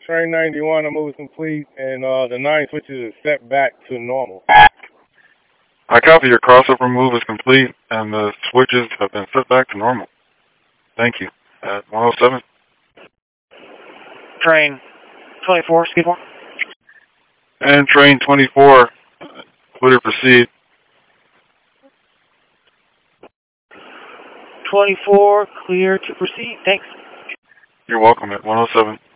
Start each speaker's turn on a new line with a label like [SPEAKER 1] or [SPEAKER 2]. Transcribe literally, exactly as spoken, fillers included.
[SPEAKER 1] Train ninety-one, the move is complete, and uh, the nine switches are set back to normal.
[SPEAKER 2] I copy. Your crossover move is complete, and the switches have been set back to normal. Thank you. At one oh seven.
[SPEAKER 3] Train twenty-four, Skidmore.
[SPEAKER 2] And train twenty-four, clear to proceed.
[SPEAKER 3] twenty-four, clear to proceed. Thanks.
[SPEAKER 2] You're welcome at one oh seven.